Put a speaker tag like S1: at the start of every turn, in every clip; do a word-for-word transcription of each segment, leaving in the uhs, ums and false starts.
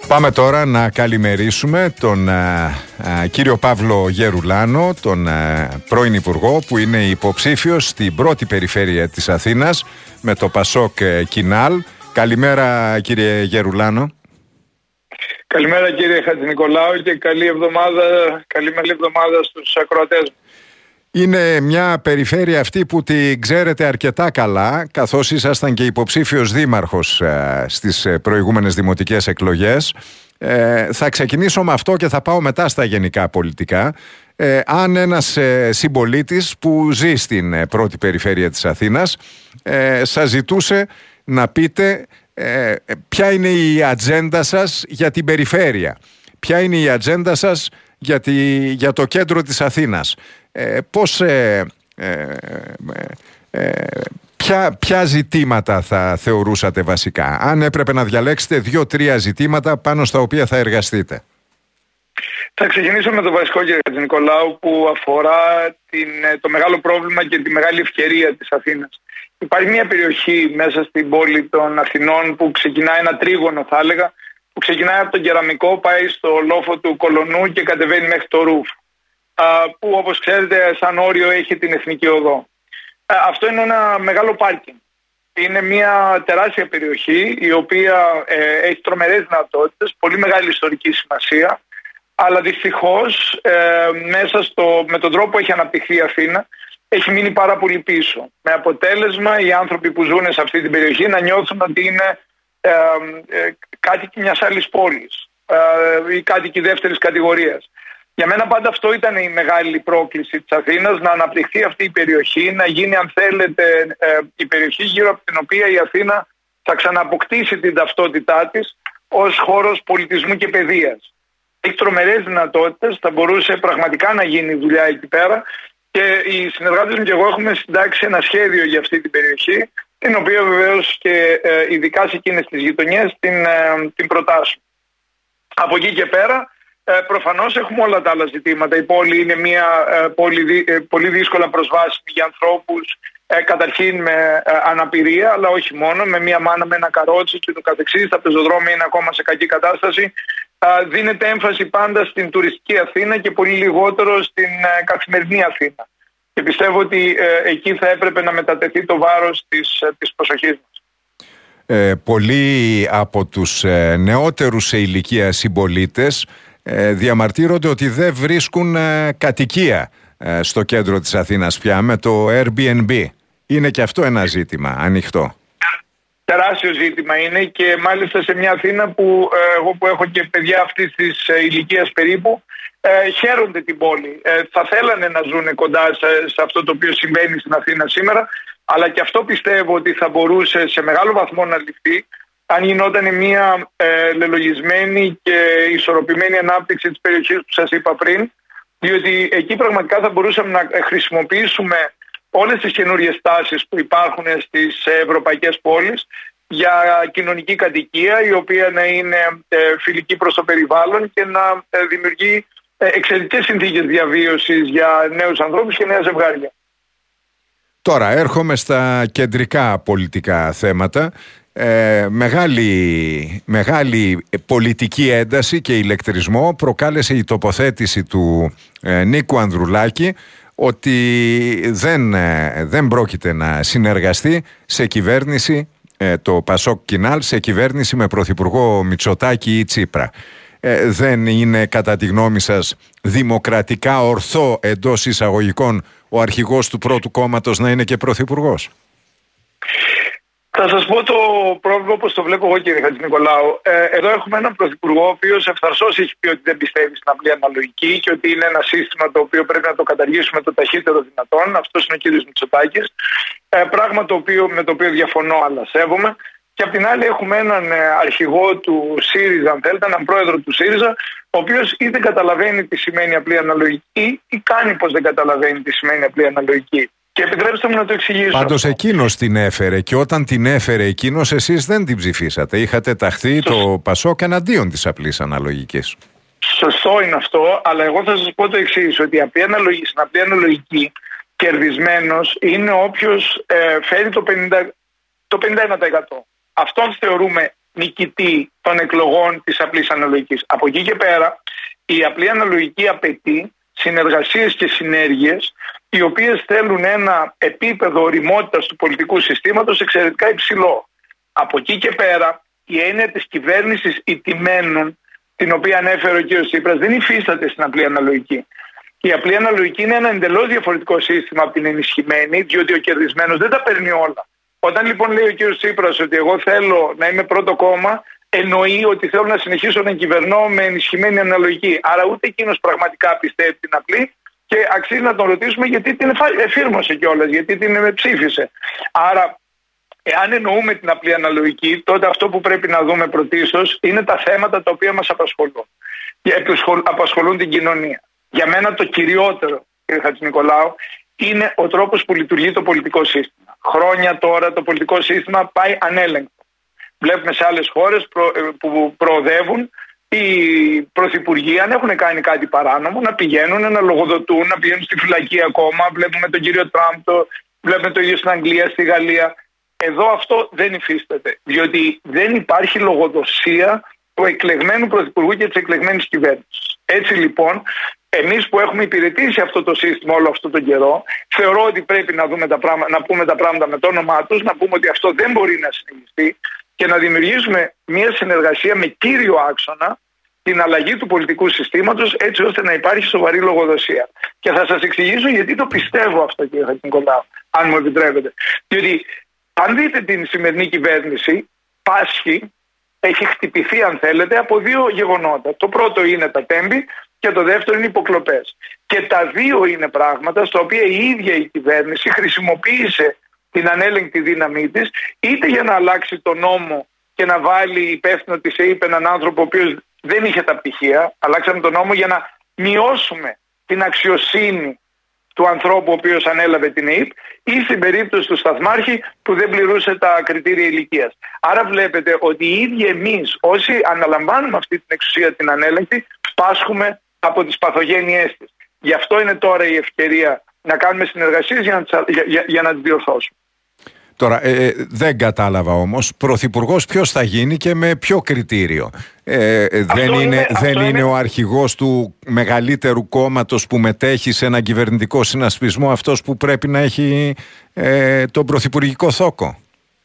S1: Πάμε τώρα να καλημερίσουμε τον α, α, κύριο Παύλο Γερουλάνο, τον α, πρώην Υπουργό, που είναι υποψήφιος στην πρώτη περιφέρεια της Αθήνας με το Πασόκ Κινάλ. Καλημέρα, κύριε Γερουλάνο.
S2: Καλημέρα, κύριε Χατζηνικολάου, και καλή εβδομάδα, καλή μελή εβδομάδα στους ακροατές.
S1: Είναι μια περιφέρεια αυτή που την ξέρετε αρκετά καλά, καθώς ήσασταν και υποψήφιος δήμαρχος ε, στις προηγούμενες δημοτικές εκλογές. Ε, θα ξεκινήσω με αυτό και θα πάω μετά στα γενικά πολιτικά. Ε, αν ένας ε, συμπολίτης που ζει στην ε, πρώτη περιφέρεια της Αθήνας ε, σας ζητούσε να πείτε ε, ποια είναι η ατζέντα σας για την περιφέρεια, ποια είναι η ατζέντα σας για, τη, για το κέντρο της Αθήνας, Ε, πώς, ε, ε, ε, ποια, ποια ζητήματα θα θεωρούσατε βασικά, αν έπρεπε να διαλέξετε δύο-τρία ζητήματα πάνω στα οποία θα εργαστείτε?
S2: Θα ξεκινήσω με το βασικό, κύριε Χατζηνικολάου, που αφορά την, το μεγάλο πρόβλημα και τη μεγάλη ευκαιρία της Αθήνας. Υπάρχει μια περιοχή μέσα στην πόλη των Αθηνών που ξεκινάει ένα τρίγωνο, θα έλεγα, που ξεκινάει από τον Κεραμικό, πάει στο λόφο του Κολονού και κατεβαίνει μέχρι το Ρούφ, που όπως ξέρετε σαν όριο έχει την Εθνική Οδό. Αυτό είναι ένα μεγάλο πάρκινγκ. Είναι μια τεράστια περιοχή η οποία ε, έχει τρομερές δυνατότητες, πολύ μεγάλη ιστορική σημασία, αλλά δυστυχώς ε, μέσα στο, με τον τρόπο που έχει αναπτυχθεί η Αθήνα έχει μείνει πάρα πολύ πίσω. Με αποτέλεσμα οι άνθρωποι που ζουν σε αυτή την περιοχή να νιώθουν ότι είναι ε, ε, κάτοικοι μιας άλλης πόλης ε, ή κάτοικοι δεύτερης κατηγορίας. Για μένα πάντα αυτό ήταν η μεγάλη πρόκληση της Αθήνας, να αναπτυχθεί αυτή η περιοχή, να γίνει, αν θέλετε, η περιοχή γύρω από την οποία η Αθήνα θα ξανααποκτήσει την ταυτότητά της ως χώρος πολιτισμού και παιδείας. Έχει τρομερές δυνατότητες, θα μπορούσε πραγματικά να γίνει δουλειά εκεί πέρα, και οι συνεργάτες μου και εγώ έχουμε συντάξει ένα σχέδιο για αυτή την περιοχή, την οποία βεβαίως και ειδικά σε εκείνες τις γειτονιές την, την προτάσουμε. Από εκεί και πέρα, Ε, προφανώς έχουμε όλα τα άλλα ζητήματα. Η πόλη είναι μια ε, πόλη, ε, πολύ δύσκολα προσβάσιμη για ανθρώπους, ε, καταρχήν με ε, αναπηρία, αλλά όχι μόνο, με μια μάνα με ένα καρότσι και το καθεξής. Τα πεζοδρόμια είναι ακόμα σε κακή κατάσταση. Ε, δίνεται έμφαση πάντα στην τουριστική Αθήνα και πολύ λιγότερο στην ε, καθημερινή Αθήνα. Και πιστεύω ότι ε, εκεί θα έπρεπε να μετατεθεί το βάρος της, ε, της προσοχής μας.
S1: Ε, πολλοί από τους ε, νεότερους σε ηλικία συμπολίτες Ε, διαμαρτύρονται ότι δεν βρίσκουν ε, κατοικία ε, στο κέντρο της Αθήνας πια με το Airbnb. Είναι και αυτό ένα ζήτημα ανοιχτό.
S2: Τεράστιο ζήτημα είναι, και μάλιστα σε μια Αθήνα που ε, εγώ που έχω και παιδιά αυτής της ε, ηλικίας περίπου ε, χαίρονται την πόλη. Ε, θα θέλανε να ζουν κοντά σε, σε αυτό το οποίο συμβαίνει στην Αθήνα σήμερα, αλλά και αυτό πιστεύω ότι θα μπορούσε σε μεγάλο βαθμό να ληφθεί αν γινόταν μια ε, λελογισμένη και ισορροπημένη ανάπτυξη της περιοχής που σας είπα πριν, διότι εκεί πραγματικά θα μπορούσαμε να χρησιμοποιήσουμε όλες τις καινούριες τάσεις που υπάρχουν στις ευρωπαϊκές πόλεις για κοινωνική κατοικία, η οποία να είναι ε, φιλική προς το περιβάλλον και να ε, δημιουργεί ε, εξαιρετικές συνθήκες διαβίωσης για νέους ανθρώπους και νέα ζευγάρια.
S1: Τώρα έρχομαι στα κεντρικά πολιτικά θέματα. Ε, μεγάλη, μεγάλη πολιτική ένταση και ηλεκτρισμό προκάλεσε η τοποθέτηση του ε, Νίκου Ανδρουλάκη ότι δεν, ε, δεν πρόκειται να συνεργαστεί σε κυβέρνηση ε, το Πασόκ Κινάλ, σε κυβέρνηση με πρωθυπουργό Μητσοτάκη ή Τσίπρα. Ε, δεν είναι κατά τη γνώμη σας δημοκρατικά ορθό, εντός εισαγωγικών, ο αρχηγός του πρώτου κόμματος να είναι και πρωθυπουργός?
S2: Θα σας πω το πρόβλημα όπως το βλέπω εγώ, κύριε Χατζηνικολάου. Ε, εδώ έχουμε έναν πρωθυπουργό ο οποίος ευθαρσώς έχει πει ότι δεν πιστεύει στην απλή αναλογική και ότι είναι ένα σύστημα το οποίο πρέπει να το καταργήσουμε το ταχύτερο δυνατόν. Αυτός είναι ο κύριος Μητσοτάκης. Ε, πράγμα το οποίο, με το οποίο διαφωνώ, αλλά σέβομαι. Και απ' την άλλη έχουμε έναν αρχηγό του ΣΥΡΙΖΑ, αν θέλετε, έναν πρόεδρο του ΣΥΡΙΖΑ, ο οποίος ή δεν καταλαβαίνει τι σημαίνει απλή αναλογική ή κάνει πως δεν καταλαβαίνει τι σημαίνει απλή αναλογική. Και επιτρέψτε μου να το εξηγήσω.
S1: Πάντως εκείνος την έφερε, και όταν την έφερε εκείνος, εσείς δεν την ψηφίσατε. Είχατε ταχθεί το Πασόκ εναντίον της απλής αναλογικής.
S2: Σωστό είναι αυτό, αλλά εγώ θα σας πω το εξής, ότι απλή αναλογική, στην απλή αναλογική κερδισμένος είναι όποιος ε, φέρει το, πενήντα, το πενήντα ένα τοις εκατό. Αυτόν θεωρούμε νικητή των εκλογών της απλής αναλογικής. Από εκεί και πέρα η απλή αναλογική απαιτεί συνεργασίες και συνέργειες οι οποίες θέλουν ένα επίπεδο ωριμότητας του πολιτικού συστήματος εξαιρετικά υψηλό. Από εκεί και πέρα η έννοια της κυβέρνησης ηττημένων, την οποία ανέφερε ο κ. Τσίπρας, δεν υφίσταται στην απλή αναλογική. Η απλή αναλογική είναι ένα εντελώς διαφορετικό σύστημα από την ενισχυμένη, διότι ο κερδισμένος δεν τα παίρνει όλα. Όταν λοιπόν λέει ο κ. Τσίπρας ότι εγώ θέλω να είμαι πρώτο κόμμα, εννοεί ότι θέλω να συνεχίσω να κυβερνώ με ενισχυμένη αναλογική. Άρα ούτε εκείνος πραγματικά πιστεύει την απλή και αξίζει να τον ρωτήσουμε γιατί την εφήρμοσε κιόλας, γιατί την ψήφισε. Άρα, εάν εννοούμε την απλή αναλογική, τότε αυτό που πρέπει να δούμε πρωτίστως είναι τα θέματα τα οποία μας απασχολούν. Απασχολούν την κοινωνία. Για μένα το κυριότερο, κ. Χατζηνικολάου, είναι ο τρόπος που λειτουργεί το πολιτικό σύστημα. Χρόνια τώρα το πολιτικό σύστημα πάει ανέλεγκτο. Βλέπουμε σε άλλες χώρες που προοδεύουν οι πρωθυπουργοί, αν έχουν κάνει κάτι παράνομο, να πηγαίνουν, να λογοδοτούν, να πηγαίνουν στη φυλακή ακόμα. Βλέπουμε τον κύριο Τραμπ, το, βλέπουμε το ίδιο στην Αγγλία, στη Γαλλία. Εδώ αυτό δεν υφίσταται, διότι δεν υπάρχει λογοδοσία του εκλεγμένου πρωθυπουργού και της εκλεγμένης κυβέρνησης. Έτσι λοιπόν, εμείς που έχουμε υπηρετήσει αυτό το σύστημα όλο αυτό τον καιρό, θεωρώ ότι πρέπει να, δούμε τα πράγματα, να πούμε τα πράγματα με το όνομά τους, να πούμε ότι αυτό δεν μπορεί να συνεχιστεί και να δημιουργήσουμε μια συνεργασία με κύριο άξονα την αλλαγή του πολιτικού συστήματος, έτσι ώστε να υπάρχει σοβαρή λογοδοσία. Και θα σας εξηγήσω γιατί το πιστεύω αυτό, κύριε Χατζηνικολάου, αν μου επιτρέπετε. Διότι αν δείτε την σημερινή κυβέρνηση, πάσχει, έχει χτυπηθεί αν θέλετε από δύο γεγονότα. Το πρώτο είναι τα τέμπη και το δεύτερο είναι οι υποκλοπές. Και τα δύο είναι πράγματα στα οποία η ίδια η κυβέρνηση χρησιμοποίησε την ανέλεγκτη δύναμή της, είτε για να αλλάξει τον νόμο και να βάλει υπεύθυνο της ΕΥΠ έναν άνθρωπο ο οποίος δεν είχε τα πτυχία. Αλλάξαμε τον νόμο για να μειώσουμε την αξιοσύνη του ανθρώπου ο οποίος ανέλαβε την ΕΥΠ, ή στην περίπτωση του σταθμάρχη που δεν πληρούσε τα κριτήρια ηλικίας. Άρα βλέπετε ότι οι ίδιοι εμείς όσοι αναλαμβάνουμε αυτή την εξουσία την ανέλεγκτη πάσχουμε από τις παθογένειές της. Γι' αυτό είναι τώρα η ευκαιρία να κάνουμε συνεργασίες για να τις, για, για, για να τις διορθώσουμε.
S1: Τώρα, ε, δεν κατάλαβα όμως, πρωθυπουργός ποιος θα γίνει και με ποιο κριτήριο. Ε, δεν είναι, είναι, δεν είναι, είναι ο αρχηγός του μεγαλύτερου κόμματος που μετέχει σε ένα κυβερνητικό συνασπισμό αυτός που πρέπει να έχει ε, τον πρωθυπουργικό θόκο.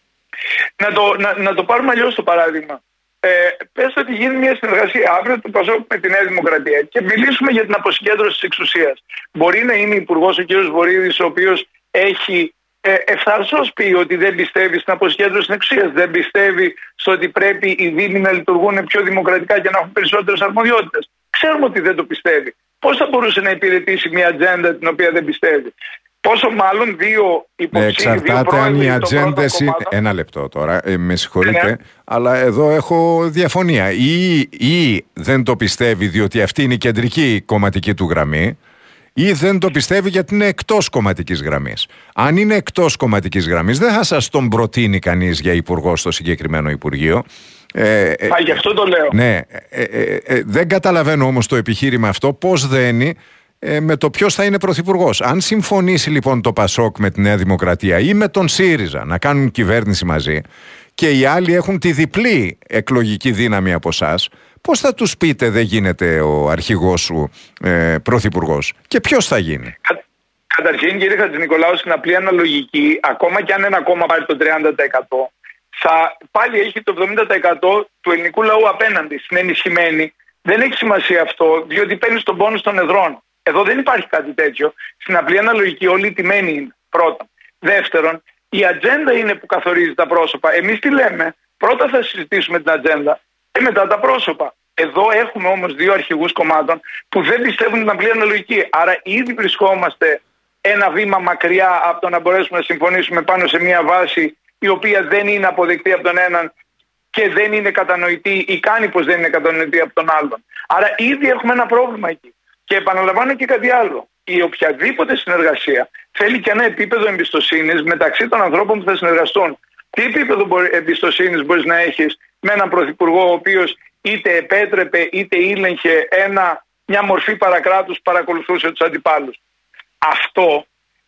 S2: Να το, να, να το πάρουμε αλλιώς το παράδειγμα. Ε, πες ότι γίνει μια συνεργασία αύριο του ΠΑΣΟΚ με τη Νέα Δημοκρατία και μιλήσουμε για την αποσυγκέντρωση της εξουσίας. Μπορεί να είναι υπουργός ο κ. Βορίδης, ο οποίος έχει ε, ευθαρσώς πει ότι δεν πιστεύει στην αποσυγκέντρωση της εξουσίας, δεν πιστεύει στο ότι πρέπει οι δήμοι να λειτουργούν πιο δημοκρατικά και να έχουν περισσότερες αρμοδιότητες. Ξέρουμε ότι δεν το πιστεύει. Πώς θα μπορούσε να υπηρετήσει μια ατζέντα την οποία δεν πιστεύει? Πόσο μάλλον δύο υποψήφοι.
S1: Εξαρτάται αν οι ατζέντες. Ένα λεπτό τώρα, ε, με συγχωρείτε, ναι, αλλά εδώ έχω διαφωνία. Ή, ή δεν το πιστεύει διότι αυτή είναι η κεντρική κομματική του γραμμή, ή δεν το πιστεύει γιατί είναι εκτός κομματικής γραμμής. Αν είναι εκτός κομματικής γραμμής, δεν θα σας τον προτείνει κανείς για υπουργό στο συγκεκριμένο Υπουργείο.
S2: Ε, ε, Α, γι' αυτό το λέω.
S1: Ναι, ε, ε, ε, δεν καταλαβαίνω όμως το επιχείρημα αυτό πώς δένει Ε, με το ποιος θα είναι πρωθυπουργός. Αν συμφωνήσει λοιπόν το ΠΑΣΟΚ με τη Νέα Δημοκρατία ή με τον ΣΥΡΙΖΑ να κάνουν κυβέρνηση μαζί και οι άλλοι έχουν τη διπλή εκλογική δύναμη από εσάς, πώς θα τους πείτε δεν γίνεται ο αρχηγός σου ε, πρωθυπουργός και ποιος θα γίνει?
S2: Κα, καταρχήν κύριε Χατζηνικολάου, στην απλή αναλογική, ακόμα και αν ένα κόμμα πάρει το τριάντα τοις εκατό, θα πάλι έχει το εβδομήντα τοις εκατό του ελληνικού λαού απέναντι. Στην ενισχυμένη δεν έχει σημασία αυτό, διότι παίρνει τον πόνο των εδρών. Εδώ δεν υπάρχει κάτι τέτοιο. Στην απλή αναλογική όλοι τιμένοι είναι. Πρώτον. Δεύτερον, η ατζέντα είναι που καθορίζει τα πρόσωπα. Εμείς τι λέμε? Πρώτα θα συζητήσουμε την ατζέντα και μετά τα πρόσωπα. Εδώ έχουμε όμως δύο αρχηγούς κομμάτων που δεν πιστεύουν την απλή αναλογική. Άρα ήδη βρισκόμαστε ένα βήμα μακριά από το να μπορέσουμε να συμφωνήσουμε πάνω σε μια βάση η οποία δεν είναι αποδεκτή από τον έναν και δεν είναι κατανοητή ή κάνει πως δεν είναι κατανοητή από τον άλλον. Άρα ήδη έχουμε ένα πρόβλημα εκεί. Και επαναλαμβάνω και κάτι άλλο. Η οποιαδήποτε συνεργασία θέλει και ένα επίπεδο εμπιστοσύνης μεταξύ των ανθρώπων που θα συνεργαστούν. Τι επίπεδο εμπιστοσύνης μπορείς να έχεις με έναν πρωθυπουργό ο οποίος είτε επέτρεπε είτε ήλεγχε ένα, μια μορφή παρακράτους που παρακολουθούσε τους αντιπάλους? Αυτό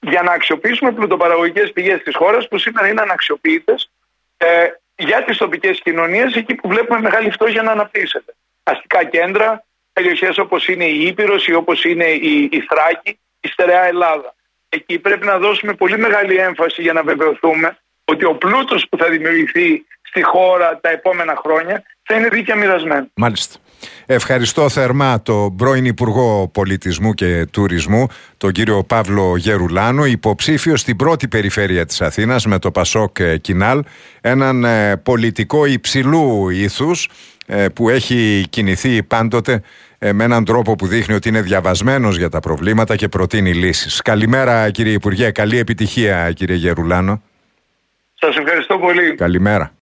S2: για να αξιοποιήσουμε πλουτοπαραγωγικές πηγές της χώρας που σήμερα είναι αναξιοποιητές ε, για τις τοπικές κοινωνίες, εκεί που βλέπουμε μεγάλη φτώχεια να αναπτύσσεται. Αστικά κέντρα, περιοχές όπως είναι η Ήπειρος ή όπως είναι η, η Θράκη, η στερεά Ελλάδα. Εκεί πρέπει να δώσουμε πολύ μεγάλη έμφαση για να βεβαιωθούμε ότι ο πλούτος που θα δημιουργηθεί στη χώρα τα επόμενα χρόνια θα είναι δίκαια μοιρασμένο.
S1: Μάλιστα. Ευχαριστώ θερμά τον πρώην Υπουργό Πολιτισμού και Τουρισμού, τον κύριο Παύλο Γερουλάνο, υποψήφιο στην πρώτη περιφέρεια της Αθήνας με το Πασόκ Κινάλ, έναν πολιτικό υψηλού ήθους που έχει κινηθεί πάντοτε με έναν τρόπο που δείχνει ότι είναι διαβασμένος για τα προβλήματα και προτείνει λύσεις. Καλημέρα κύριε Υπουργέ, καλή επιτυχία κύριε Γερουλάνο.
S2: Σας ευχαριστώ πολύ.
S1: Καλημέρα.